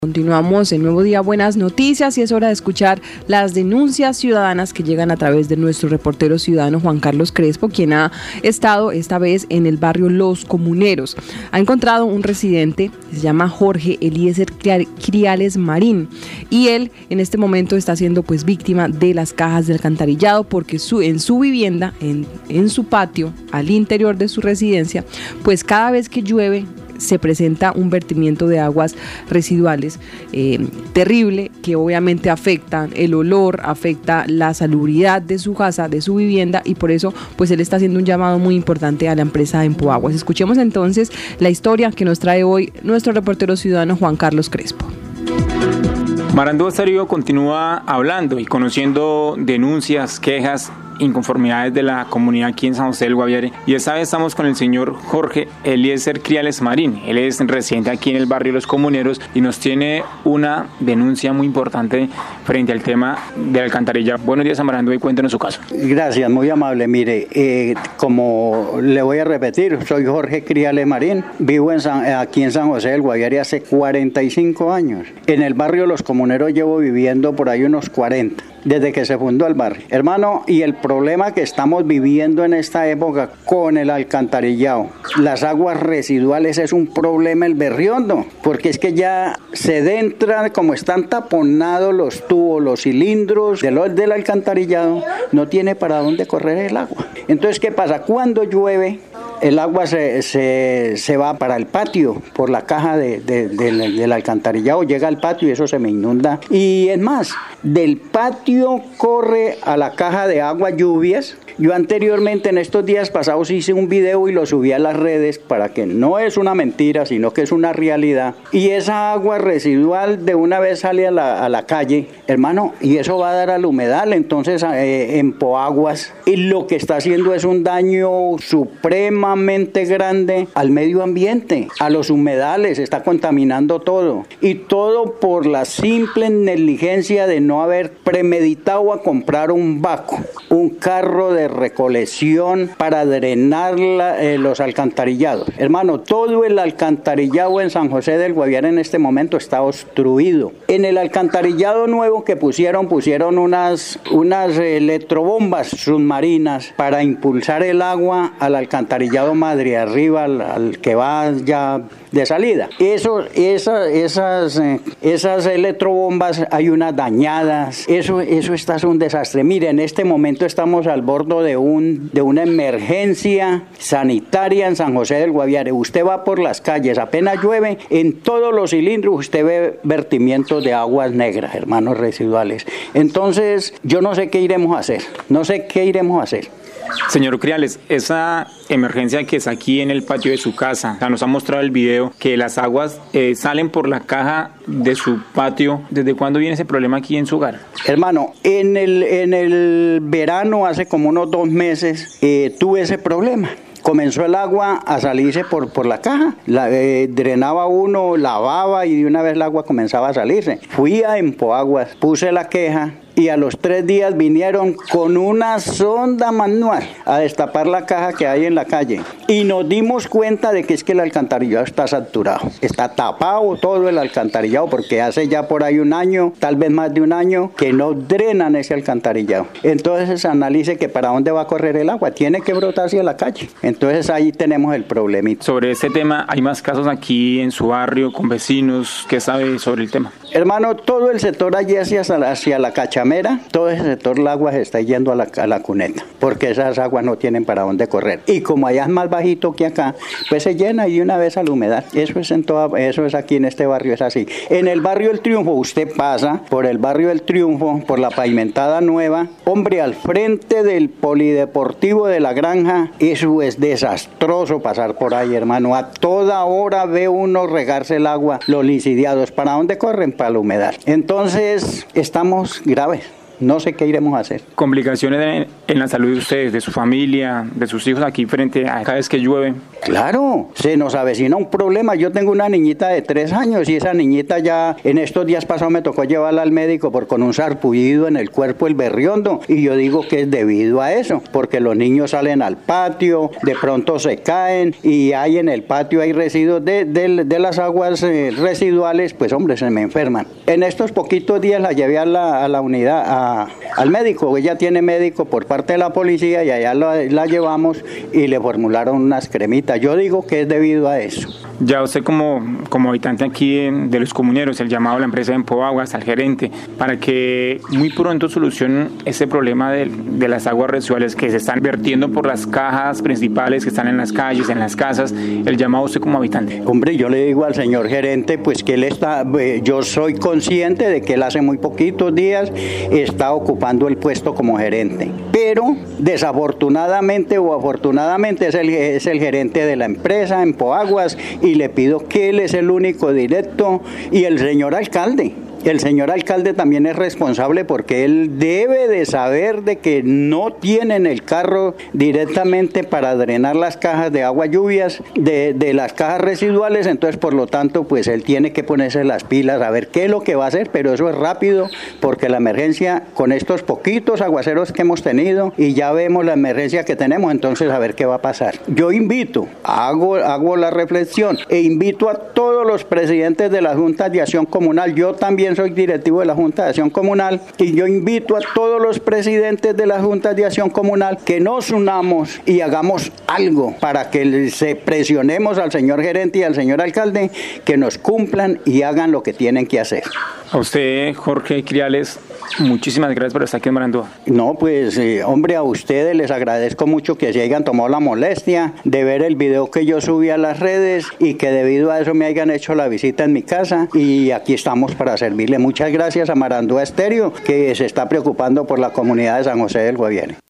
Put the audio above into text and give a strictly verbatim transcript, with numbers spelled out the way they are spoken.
Continuamos en Nuevo Día, buenas noticias, y es hora de escuchar las denuncias ciudadanas que llegan a través de nuestro reportero ciudadano Juan Carlos Crespo, quien ha estado esta vez en el barrio Los Comuneros. Ha encontrado un residente, se llama Jorge Eliezer Criales Marín, y él en este momento está siendo pues víctima de las cajas de alcantarillado porque su, en su vivienda, en, en su patio, al interior de su residencia, pues cada vez que llueve se presenta un vertimiento de aguas residuales eh, terrible, que obviamente afecta el olor, afecta la salubridad de su casa, de su vivienda, y por eso pues él está haciendo un llamado muy importante a la empresa de Empoaguas. Escuchemos entonces la historia que nos trae hoy nuestro reportero ciudadano Juan Carlos Crespo. Marandó Estarío continúa hablando y conociendo denuncias, quejas, inconformidades de la comunidad aquí en San José del Guaviare, y esta vez estamos con el señor Jorge Eliezer Criales Marín. Él es residente aquí en el barrio Los Comuneros y nos tiene una denuncia muy importante frente al tema del alcantarillado. Buenos días, Marandó, y cuéntenos su caso. Gracias, muy amable. Mire, eh, como le voy a repetir, soy Jorge Criales Marín, vivo en San, aquí en San José del Guaviare hace cuarenta y cinco años. En el barrio Los Comuneros llevo viviendo por ahí unos cuarenta. Desde que se fundó el barrio. Hermano, y el problema que estamos viviendo en esta época con el alcantarillado, las aguas residuales, es un problema el berriondo, porque es que ya se entra, como están taponados los tubos, los cilindros del, del alcantarillado, no tiene para dónde correr el agua. Entonces, ¿qué pasa? Cuando llueve, el agua se, se, se va para el patio por la caja de, de, de, del alcantarillado, llega al patio y eso se me inunda. Y es más, del patio corre a la caja de agua lluvias. Yo anteriormente, en estos días pasados, hice un video y lo subí a las redes para que no es una mentira, sino que es una realidad. Y esa agua residual de una vez sale a la, a la calle, hermano, y eso va a dar al humedal, entonces eh, Empoaguas, y lo que está haciendo es un daño supremamente grande al medio ambiente, a los humedales, está contaminando todo. Y todo por la simple negligencia de no haber premeditado a comprar un vaco, un carro de recolección para drenar la, eh, los alcantarillados. Hermano, todo el alcantarillado en San José del Guaviare en este momento está obstruido. En el alcantarillado nuevo que pusieron, pusieron unas, unas electrobombas submarinas para impulsar el agua al alcantarillado madre arriba, al, al que va ya de salida. Eso, esa, esas, eh, esas electrobombas hay unas dañadas. Eso, eso está es un desastre. Mire, en este momento estamos al borde de, un, de una emergencia sanitaria en San José del Guaviare. Usted va por las calles, apenas llueve, en todos los cilindros usted ve vertimientos de aguas negras, hermanos, residuales. Entonces, yo no sé qué iremos a hacer. No sé qué iremos a hacer. Señor Criales, esa emergencia que es aquí en el patio de su casa, o sea, nos ha mostrado el video que las aguas eh, salen por la caja de su patio. ¿Desde cuándo viene ese problema aquí en su hogar? Hermano, en el, en el verano, hace como unos dos meses, eh, tuve ese problema. Comenzó el agua a salirse por, por la caja, la, eh, drenaba uno, lavaba y de una vez el agua comenzaba a salirse. Fui a Empoaguas, puse la queja y a los tres días vinieron con una sonda manual a destapar la caja que hay en la calle. Y nos dimos cuenta de que es que el alcantarillado está saturado. Está tapado todo el alcantarillado porque hace ya por ahí un año, tal vez más de un año, que no drenan ese alcantarillado. Entonces se analice que para dónde va a correr el agua. Tiene que brotar hacia la calle. Entonces ahí tenemos el problemita. Sobre este tema, ¿hay más casos aquí en su barrio con vecinos? ¿Qué sabe sobre el tema? Hermano, todo el sector allí hacia, hacia la Cachamera, todo ese sector el agua se está yendo a la, a la cuneta, porque esas aguas no tienen para dónde correr. Y como allá es más bajito que acá, pues se llena y una vez a la humedad. Eso es, en toda, eso es aquí en este barrio, es así. En el barrio El Triunfo, usted pasa por el barrio El Triunfo, por la pavimentada nueva, hombre, al frente del polideportivo de la granja, eso es desastroso pasar por ahí, hermano. A toda hora ve uno regarse el agua, los lisidiados. ¿Para dónde corren? Para la humedad. Entonces, estamos graves. no sé qué iremos a hacer. ¿Complicaciones en, en la salud de ustedes, de su familia, de sus hijos aquí frente a cada vez que llueve? Claro, se nos avecina un problema. Yo tengo una niñita de tres años y esa niñita ya en estos días pasados me tocó llevarla al médico por con un sarpullido en el cuerpo, el berriondo, y yo digo que es debido a eso, porque los niños salen al patio, de pronto se caen y hay en el patio hay residuos de, de, de las aguas eh, residuales, pues hombre, se me enferman. En estos poquitos días la llevé a la, a la unidad, a, al médico, ella tiene médico por parte de la policía y allá la, la llevamos y le formularon unas cremitas. Yo digo que es debido a eso. Ya usted como, como habitante aquí de Los Comuneros, el llamado a la empresa de Empoaguas, al gerente, para que muy pronto solucionen ese problema de, de las aguas residuales que se están vertiendo por las cajas principales que están en las calles, en las casas, el llamado a usted como habitante. Hombre, yo le digo al señor gerente, pues que él está, eh, yo soy consciente de que él hace muy poquitos días está ocupando el puesto como gerente, pero desafortunadamente o afortunadamente es el, es el gerente de la empresa Empoaguas y le pido que él es el único directo y el señor alcalde. El señor alcalde también es responsable porque él debe de saber de que no tienen el carro directamente para drenar las cajas de agua lluvias de, de las cajas residuales, entonces por lo tanto pues él tiene que ponerse las pilas a ver qué es lo que va a hacer, pero eso es rápido porque la emergencia con estos poquitos aguaceros que hemos tenido y ya vemos la emergencia que tenemos, entonces a ver qué va a pasar. Yo invito, hago, hago la reflexión e invito a todos los presidentes de las juntas de acción comunal, yo también soy directivo de la Junta de Acción Comunal y yo invito a todos los presidentes de las juntas de acción comunal que nos unamos y hagamos algo para que se presionemos al señor gerente y al señor alcalde que nos cumplan y hagan lo que tienen que hacer. A usted, Jorge Criales, muchísimas gracias por estar aquí en Marandúa. No, pues, eh, hombre, a ustedes les agradezco mucho que se hayan tomado la molestia de ver el video que yo subí a las redes y que debido a eso me hayan hecho la visita en mi casa y aquí estamos para servirle. Muchas gracias a Marandúa Estéreo, que se está preocupando por la comunidad de San José del Guaviare.